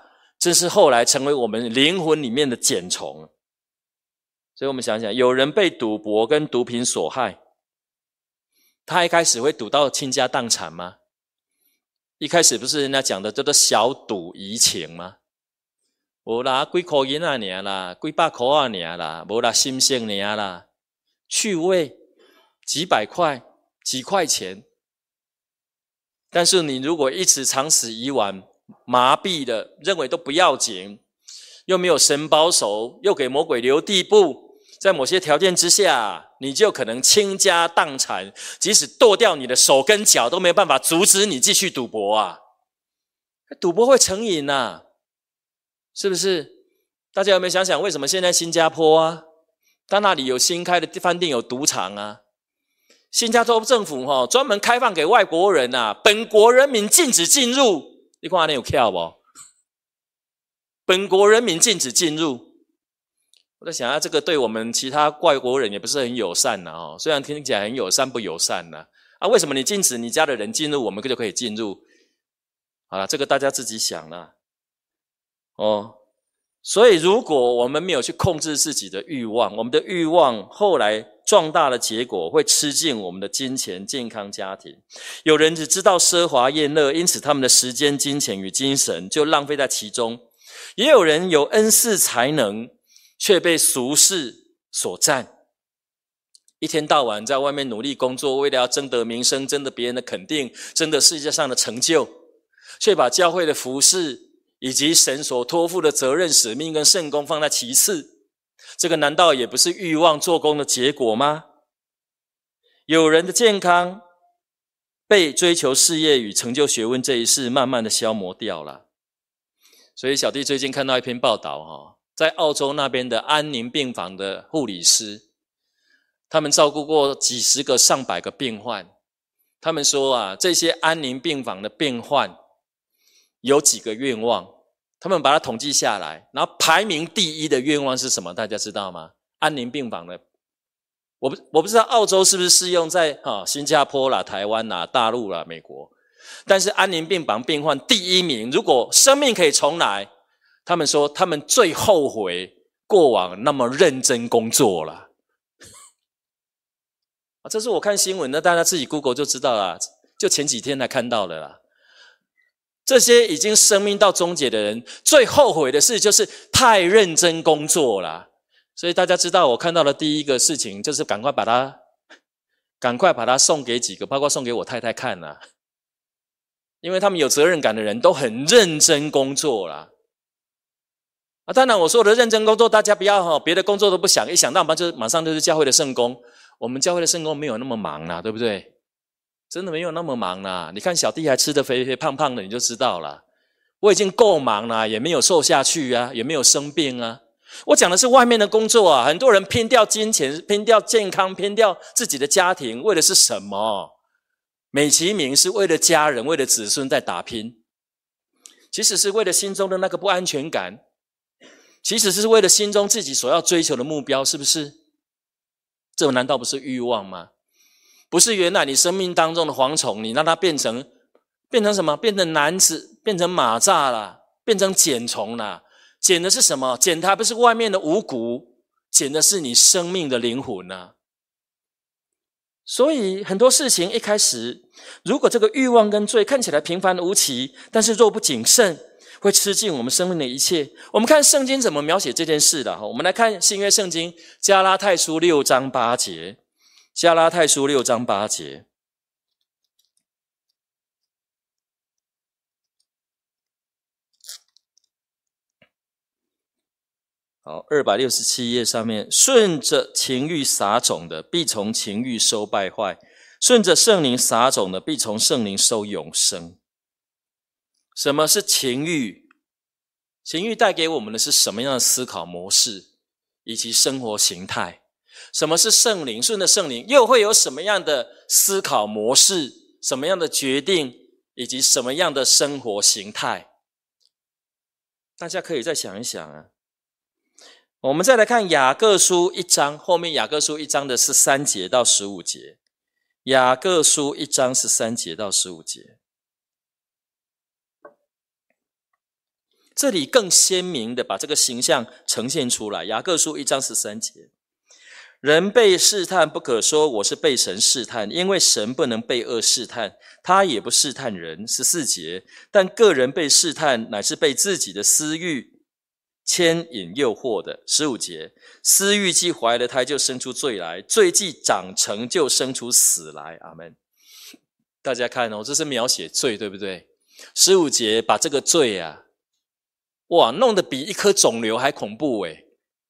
这是后来成为我们灵魂里面的茧虫。所以我们想想，有人被赌博跟毒品所害，他一开始会赌到倾家荡产吗？一开始不是人家讲的叫做小赌怡情吗？无啦，几块银啊尔啦，几百块啊尔啦，无啦，心性尔啦，趣味几百块、几块钱。但是你如果一直长此以往，麻痹的认为都不要紧，又没有神保守，又给魔鬼留地步，在某些条件之下，你就可能倾家荡产，即使剁掉你的手跟脚都没有办法阻止你继续赌博啊！赌博会成瘾啊，是不是？大家有没有想想，为什么现在新加坡啊，他那里有新开的饭店有赌场啊？新加坡政府齁专门开放给外国人啊，本国人民禁止进入。你看那有巧不？本国人民禁止进入。我在想啊，这个对我们其他外国人也不是很友善呐、啊、哦，虽然听起来很友善，不友善呐、啊。啊，为什么你禁止你家的人进入，我们就可以进入？好了，这个大家自己想啦。哦，所以如果我们没有去控制自己的欲望，我们的欲望后来壮大的结果会吃尽我们的金钱、健康、家庭。有人只知道奢华宴乐，因此他们的时间、金钱与精神就浪费在其中。也有人有恩赐才能，却被俗世所占，一天到晚在外面努力工作，为了要争得名声、争得别人的肯定、争得世界上的成就，却把教会的服事以及神所托付的责任、使命跟圣工放在其次。这个难道也不是欲望做工的结果吗？有人的健康被追求事业与成就学问这一事慢慢的消磨掉了。所以小弟最近看到一篇报道，在澳洲那边的安宁病房的护理师，他们照顾过几十个上百个病患。他们说啊，这些安宁病房的病患有几个愿望，他们把它统计下来，然后排名第一的愿望是什么？大家知道吗？安宁病房的，我不我不知道澳洲是不是适用在、哦、新加坡啦、台湾啦、大陆啦、美国，但是安宁病房病患第一名，如果生命可以重来，他们说他们最后悔过往那么认真工作了。这是我看新闻的，大家自己 Google 就知道了，就前几天才看到的啦。这些已经生命到终结的人，最后悔的事就是太认真工作了。所以大家知道，我看到的第一个事情就是赶快把它，赶快把它送给几个，包括送给我太太看啦。因为他们有责任感的人都很认真工作啦。啊，当然我说的认真工作，大家不要哈，别的工作都不想，一想到马就马上就是教会的圣工。我们教会的圣工没有那么忙啦，对不对？真的没有那么忙啦。你看小弟还吃得肥肥胖胖的，你就知道了。我已经够忙啦，也没有瘦下去啊，也没有生病啊。我讲的是外面的工作啊，很多人拼掉金钱，拼掉健康，拼掉自己的家庭，为的是什么？美其名是为了家人，为了子孙在打拼，其实是为了心中的那个不安全感，其实是为了心中自己所要追求的目标，是不是？这难道不是欲望吗？不是原来你生命当中的蝗虫，你让它变成变成什么？变成男子，变成蚂蚱啦，变成茧虫啦。捡的是什么？捡它不是外面的五谷，捡的是你生命的灵魂啊。所以很多事情一开始，如果这个欲望跟罪看起来平凡无奇，但是若不谨慎，会吃尽我们生命的一切。我们看圣经怎么描写这件事的。我们来看新约圣经加拉太书六章八节，加拉太书六章八节。好，二百六十七页上面，顺着情欲撒种的，必从情欲收败坏；顺着圣灵撒种的，必从圣灵收永生。什么是情欲？情欲带给我们的是什么样的思考模式以及生活形态？什么是圣灵？顺着圣灵又会有什么样的思考模式，什么样的决定以及什么样的生活形态？大家可以再想一想啊。我们再来看雅各书一章，后面雅各书一章的十三节到十五节。雅各书一章十三节到十五节。 这里更鲜明的把这个形象呈现出来。雅各书一章十三节，人被试探不可说我是被神试探，因为神不能被恶试探，他也不试探人。十四节，但个人被试探乃是被自己的私欲牵引诱惑的。十五节，私欲既怀了胎就生出罪来，罪既长成就生出死来。阿们。大家看哦，这是描写罪，对不对？十五节把这个罪啊，哇，弄得比一颗肿瘤还恐怖诶。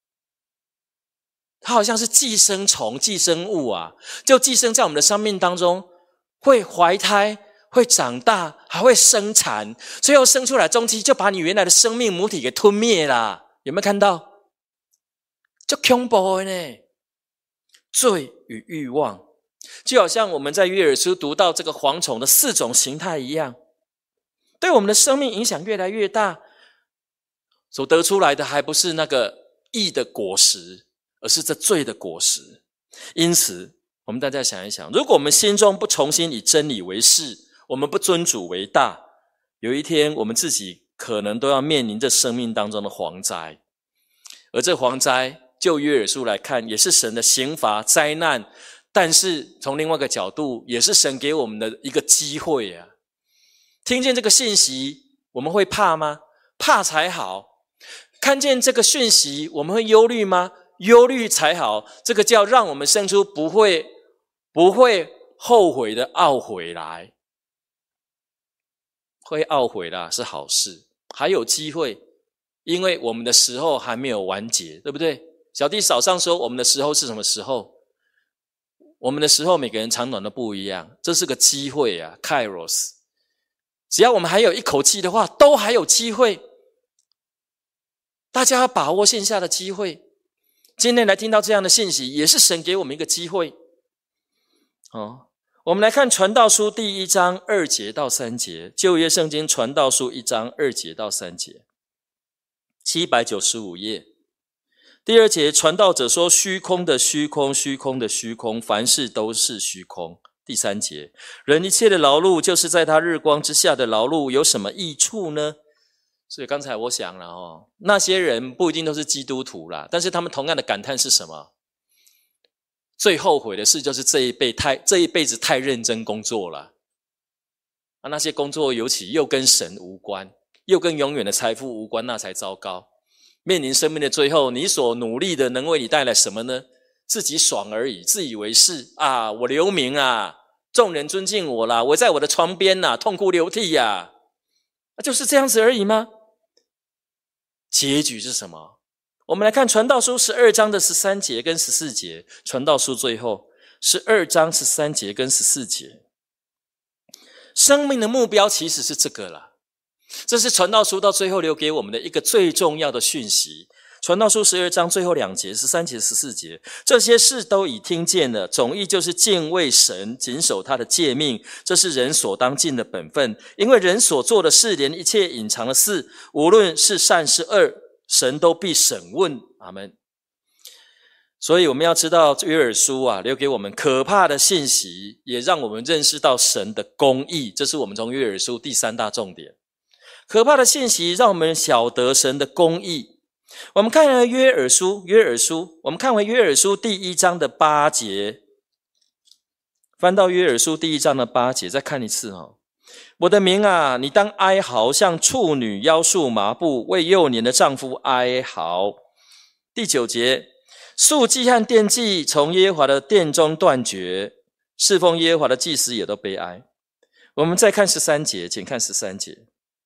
它好像是寄生虫、寄生物啊，就寄生在我们的生命当中，会怀胎，会长大，还会生产，最后生出来终期就把你原来的生命母体给吞灭啦。有没有看到？就恐怖的呢。罪与欲望，就好像我们在约珥书读到这个蝗虫的四种形态一样，对我们的生命影响越来越大，所得出来的还不是那个义的果实，而是这罪的果实。因此我们大家想一想，如果我们心中不重新以真理为事，我们不尊主为大，有一天我们自己可能都要面临着生命当中的蝗灾。而这蝗灾就约珥书来看也是神的刑罚灾难，但是从另外一个角度也是神给我们的一个机会啊。听见这个信息我们会怕吗？怕才好。看见这个讯息我们会忧虑吗？忧虑才好。这个叫让我们生出不会不会后悔的懊悔来。会懊悔啦是好事，还有机会，因为我们的时候还没有完结，对不对？小弟早上说我们的时候是什么时候？我们的时候每个人长短都不一样，这是个机会啊 Kairos。 只要我们还有一口气的话，都还有机会。大家要把握线下的机会。今天来听到这样的信息，也是神给我们一个机会。哦，我们来看传道书第一章二节到三节，旧约圣经传道书一章二节到三节，七百九十五页。第二节，传道者说虚空的虚空，虚空的虚空，凡事都是虚空。第三节，人一切的劳碌就是在他日光之下的劳碌，有什么益处呢？所以刚才我想了哦，那些人不一定都是基督徒啦，但是他们同样的感叹是什么？最后悔的事就是这一辈太这一辈子太认真工作了。啊，那些工作尤其又跟神无关，又跟永远的财富无关，那才糟糕。面临生命的最后，你所努力的能为你带来什么呢？自己爽而已，自以为是啊，我留名啊，众人尊敬我啦，我在我的床边啊，痛哭流涕啊，啊就是这样子而已吗？结局是什么？我们来看传道书十二章的十三节跟十四节，传道书最后十二章十三节跟十四节，生命的目标其实是这个啦。这是传道书到最后留给我们的一个最重要的讯息。传道书十二章最后两节，十三节十四节，这些事都已听见了，总意就是敬畏神，谨守他的诫命，这是人所当尽的本分。因为人所做的事，连一切隐藏的事，无论是善是恶，神都必审问。阿们。所以我们要知道约珥书啊，留给我们可怕的信息，也让我们认识到神的公义，这是我们从约珥书第三大重点。可怕的信息让我们晓得神的公义。我们看回约珥书，约珥书，我们看回约珥书第一章的八节，翻到约珥书第一章的八节，再看一次哦。我的民啊，你当哀嚎，像处女腰束麻布，为幼年的丈夫哀嚎。第九节，素祭和奠祭从耶和华的殿中断绝，侍奉耶和华的祭司也都悲哀。我们再看十三节，请看十三节。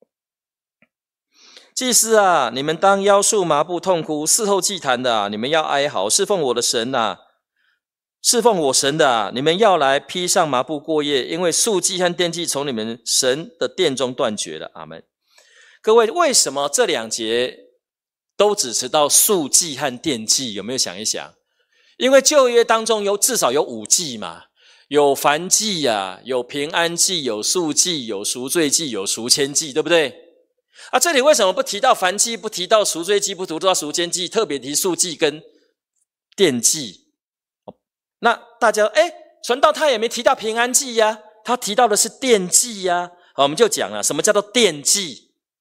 祭司啊，你们当腰束麻布痛哭；伺候祭坛的啊，你们要哀嚎；侍奉我的神啊，侍奉我神的啊，你们要来披上麻布过夜，因为素祭和奠祭从你们神的殿中断绝了。阿们。各位，为什么这两节都只提到素祭和奠祭？有没有想一想？因为旧约当中有至少有五祭嘛，有燔祭啊，有平安祭，有素祭，有赎罪祭，有赎愆祭，对不对？啊，这里为什么不提到燔祭，不提到赎罪祭，不提到赎愆祭，特别提素祭跟奠祭？那大家诶传道他也没提到平安祭呀、啊，他提到的是奠祭呀、啊。好，我们就讲了什么叫做奠祭。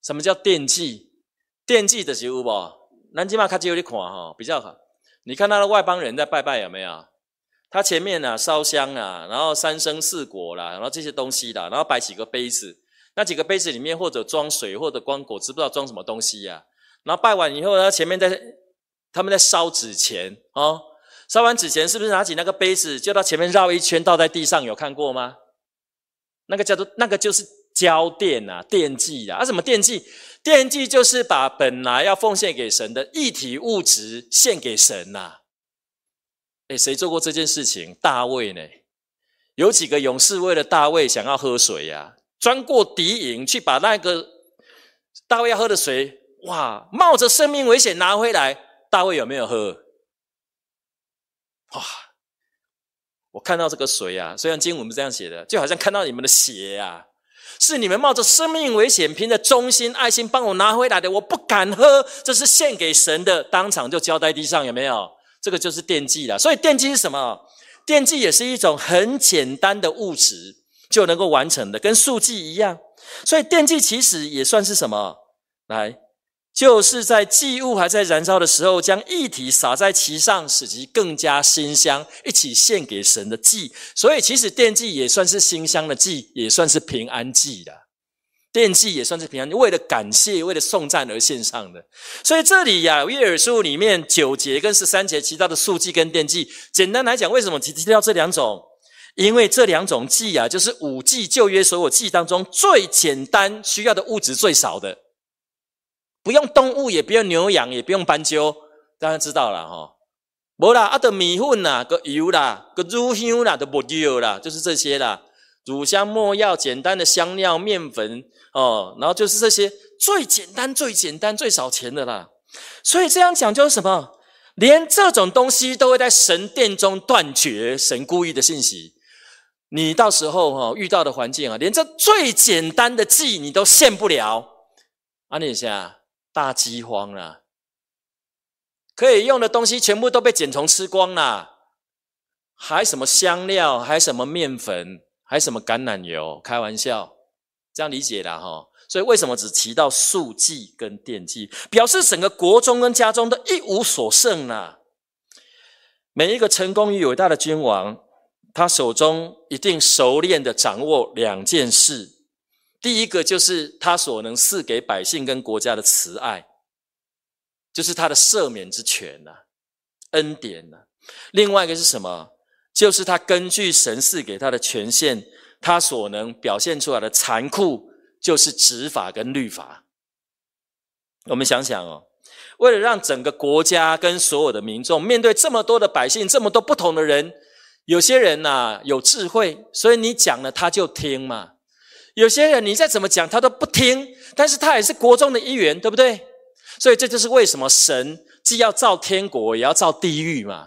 什么叫奠祭？奠祭就是有无？咱现在较少在看哈，比较好。你看他的外邦人在拜拜有没有？他前面啊烧香啊，然后三生四果啦，然后这些东西啦，然后摆几个杯子，那几个杯子里面或者装水，或者装果汁，不知道装什么东西呀、啊。然后拜完以后呢，前面在他们在烧纸钱哦，烧完纸钱是不是拿起那个杯子就到前面绕一圈倒在地上？有看过吗？那个叫做那个就是交奠啊，奠祭啊。啊，什么奠祭？奠祭就是把本来要奉献给神的一体物质献给神呐、啊。诶，谁做过这件事情？大卫呢？有几个勇士为了大卫想要喝水呀、啊，钻过敌营去把那个大卫要喝的水，哇，冒着生命危险拿回来。大卫有没有喝？哇！我看到这个水啊，虽然经文不是这样写的，就好像看到你们的血啊，是你们冒着生命危险，凭着忠心爱心帮我拿回来的，我不敢喝，这是献给神的，当场就交在地上，有没有？这个就是奠祭啦。所以奠祭是什么？奠祭也是一种很简单的物质就能够完成的，跟素祭一样。所以奠祭其实也算是什么？来，就是在祭物还在燃烧的时候，将液体洒在其上，使其更加馨香，一起献给神的祭。所以其实奠祭也算是馨香的祭，也算是平安祭的。奠祭也算是平安，为了感谢，为了颂赞而献上的。所以这里呀、啊，约珥书里面九节跟十三节提到的素祭跟奠祭，简单来讲，为什么提到这两种？因为这两种祭啊，就是五祭旧约所有祭当中最简单，需要的物质最少的，不用动物，也不用牛羊，也不用斑鸠，大家知道了哈。没啦，啊，的米粉啦，个油啦，个乳香啦，的没油啦，就是这些啦。乳香、没药、简单的香料、面粉哦，然后就是这些最简单、最简单、最少钱的啦。所以这样讲就是什么？连这种东西都会在神殿中断绝，神故意的信息。你到时候哈、哦、遇到的环境啊，连这最简单的祭你都献不了，啊，你想大饥荒啦、啊，可以用的东西全部都被茧虫吃光啦，还什么香料，还什么面粉。还什么橄榄油？开玩笑，这样理解啦齁。所以为什么只提到素祭跟奠祭，表示整个国中跟家中都一无所剩啦。每一个成功与伟大的君王，他手中一定熟练的掌握两件事。第一个就是他所能赐给百姓跟国家的慈爱，就是他的赦免之权啊，恩典啊。另外一个是什么？就是他根据神赐给他的权限，他所能表现出来的残酷，就是执法跟律法。我们想想哦，为了让整个国家跟所有的民众面对这么多的百姓，这么多不同的人，有些人啊有智慧，所以你讲了他就听嘛。有些人你再怎么讲他都不听，但是他也是国中的一员，对不对？所以这就是为什么神既要造天国，也要造地狱嘛。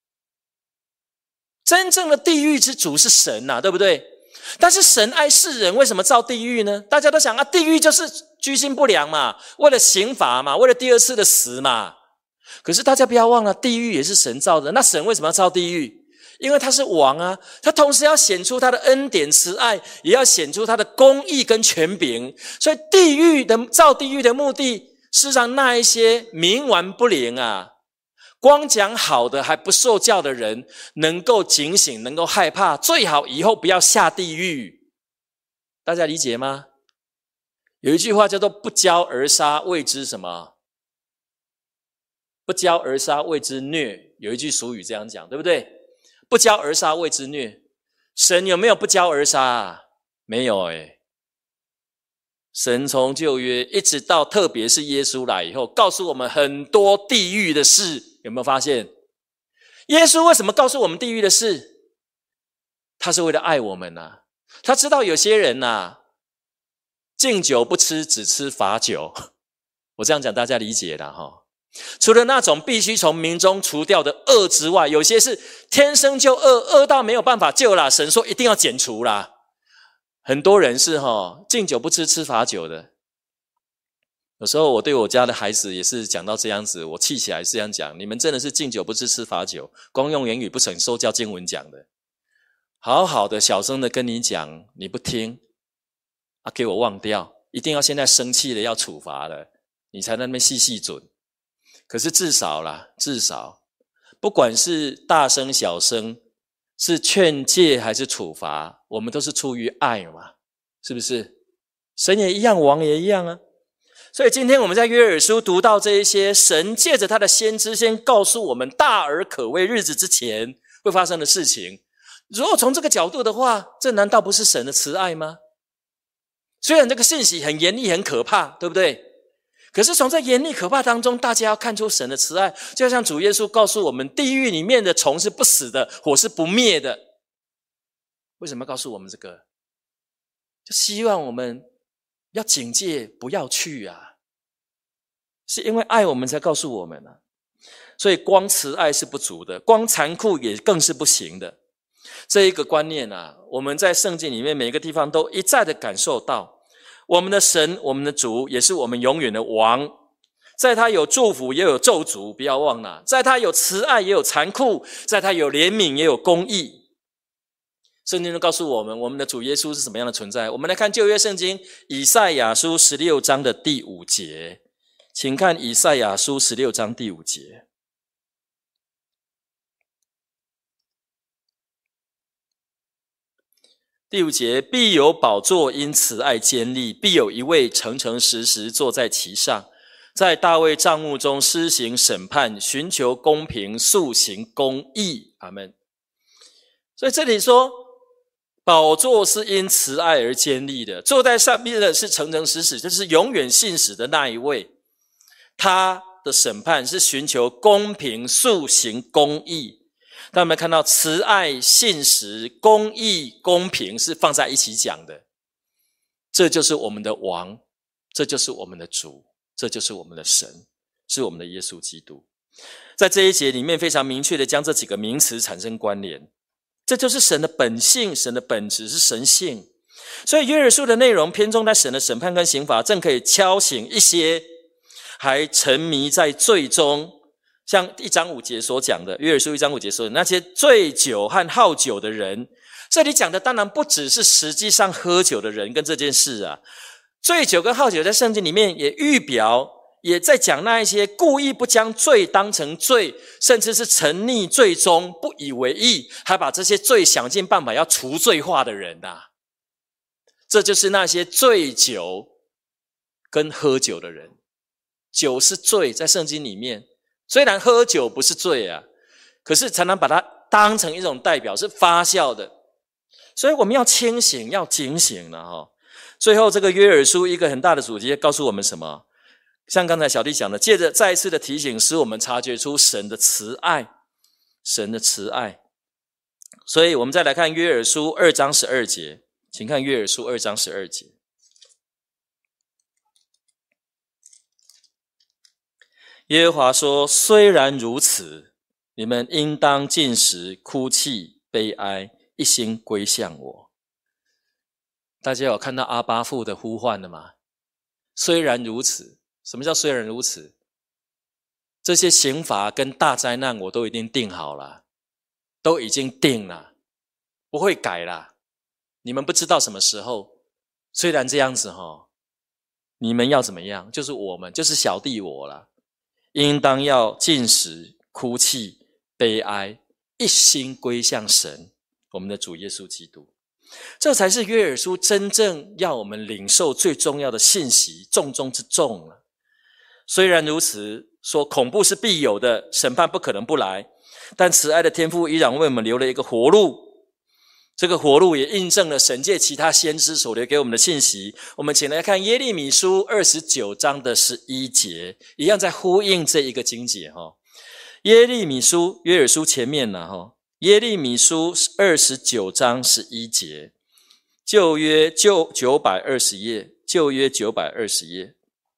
真正的地狱之主是神啊，对不对？但是神爱世人，为什么造地狱呢？大家都想啊，地狱就是居心不良嘛，为了刑罚嘛，为了第二次的死嘛。可是大家不要忘了，地狱也是神造的。那神为什么要造地狱？因为他是王啊，他同时要显出他的恩典慈爱，也要显出他的公义跟权柄。所以地狱的造地狱的目的是让那一些冥顽不灵啊，光讲好的还不受教的人能够警醒，能够害怕，最好以后不要下地狱。大家理解吗？有一句话叫做不教而杀谓之什么？不教而杀谓之虐。有一句俗语这样讲，对不对？不教而杀谓之虐。神有没有不教而杀啊？没有诶。神从旧约一直到特别是耶稣来以后，告诉我们很多地狱的事。有没有发现？耶稣为什么告诉我们地狱的事？他是为了爱我们啊。他知道有些人啊，敬酒不吃，只吃罚酒。我这样讲大家理解了哈。除了那种必须从民中除掉的恶之外，有些是天生就恶，恶到没有办法救啦，神说一定要剪除啦。很多人是齁敬酒不吃，吃罚酒的。有时候我对我家的孩子也是讲到这样子，我气起来是这样讲：你们真的是敬酒不吃吃罚酒，光用言语不成，受教经文讲的。好好的小声的跟你讲，你不听啊，给我忘掉， 一定要现在生气了要处罚了，你才在那边细细准。可是至少啦，至少不管是大声小声，是劝诫还是处罚，我们都是出于爱嘛，是不是？神也一样，王也一样啊。所以今天我们在约珥书读到这一些，神借着他的先知先告诉我们大而可畏日子之前会发生的事情。如果从这个角度的话，这难道不是神的慈爱吗？虽然这个信息很严厉很可怕，对不对？可是从这严厉可怕当中，大家要看出神的慈爱，就像主耶稣告诉我们，地狱里面的虫是不死的，火是不灭的。为什么要告诉我们这个？就希望我们要警戒，不要去啊，是因为爱我们才告诉我们啊。所以光慈爱是不足的，光残酷也更是不行的。这一个观念啊，我们在圣经里面每一个地方都一再的感受到。我们的神，我们的主，也是我们永远的王。在他有祝福，也有咒诅，不要忘了。在他有慈爱，也有残酷；在他有怜悯，也有公义。圣经都告诉我们，我们的主耶稣是什么样的存在。我们来看旧约圣经以赛亚书十六章的第五节，请看以赛亚书十六章第五节。第五节，必有宝座因慈爱坚立，必有一位诚诚实实坐在其上，在大卫帐幕中施行审判，寻求公平，速行公义。阿们。所以这里说宝座是因慈爱而坚立的，坐在上面的是诚诚实实，就是永远信实的那一位。他的审判是寻求公平，速行公义。但我们看到慈爱、信实、公义、公平是放在一起讲的。这就是我们的王，这就是我们的主，这就是我们的神，是我们的耶稣基督。在这一节里面非常明确的将这几个名词产生关联。这就是神的本性，神的本质是神性。所以约珥书的内容偏重在神的审判跟刑罚，正可以敲醒一些还沉迷在罪中，像一章五节所讲的，约珥书一章五节说的那些醉酒和好酒的人。这里讲的当然不只是实际上喝酒的人跟这件事啊，醉酒跟好酒在圣经里面也预表，也在讲那一些故意不将罪当成罪，甚至是沉溺罪中不以为意，还把这些罪想尽办法要除罪化的人啊。这就是那些醉酒跟喝酒的人。酒是罪，在圣经里面虽然喝酒不是罪啊，可是常常把它当成一种代表，是发酵的。所以我们要清醒，要警醒了齁。最后这个约珥书一个很大的主题告诉我们什么？像刚才小弟讲的，借着再一次的提醒，使我们察觉出神的慈爱，神的慈爱。所以我们再来看约珥书二章十二节，请看约珥书二章十二节。耶和华说，虽然如此，你们应当禁食、哭泣、悲哀，一心归向我。大家有看到阿爸父的呼唤了吗？虽然如此，什么叫虽然如此？这些刑罚跟大灾难我都已经定好了，都已经定了，不会改啦。你们不知道什么时候，虽然这样子齁，你们要怎么样？就是我们，就是小弟我啦，应当要禁食、哭泣、悲哀，一心归向神，我们的主耶稣基督。这才是约珥书真正要我们领受最重要的信息，重中之重了。虽然如此，说恐怖是必有的，审判不可能不来，但慈爱的天父依然为我们留了一个活路。这个活路也印证了神界其他先知所留给我们的信息。我们请来看耶利米书二十九章的十一节，一样在呼应这一个经节齁。耶利米书约珥书前面呢齁，耶利米书二十九章十一节，旧约旧九百二十页，旧约九百二十页，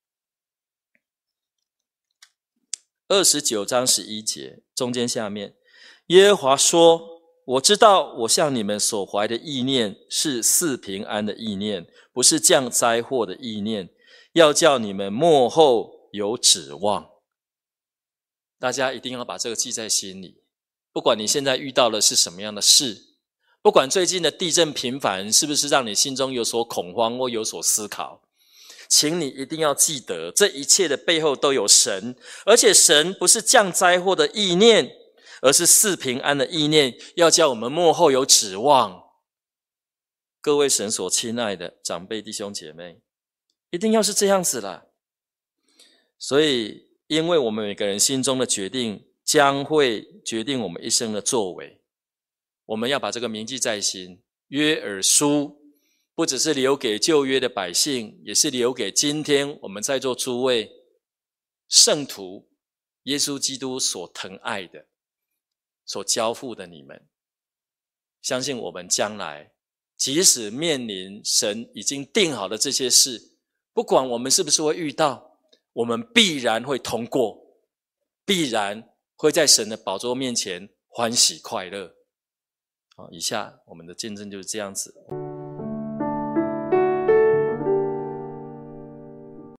二十九章十一节，中间下面，耶和华说，我知道我向你们所怀的意念是赐平安的意念，不是降灾祸的意念，要叫你们末后有指望。大家一定要把这个记在心里。不管你现在遇到的是什么样的事，不管最近的地震频繁是不是让你心中有所恐慌或有所思考， 请你一定要记得，这一切的背后都有神，而且神不是降灾祸的意念，而是赐平安的意念，要叫我们末后有指望。各位神所亲爱的长辈弟兄姐妹，一定要是这样子啦。所以因为我们每个人心中的决定将会决定我们一生的作为，我们要把这个铭记在心。约珥书不只是留给旧约的百姓，也是留给今天我们在座诸位圣徒，耶稣基督所疼爱的，所交付的你们。相信我们将来即使面临神已经定好的这些事，不管我们是不是会遇到，我们必然会通过，必然会在神的宝座面前欢喜快乐。好，以下我们的见证就是这样子。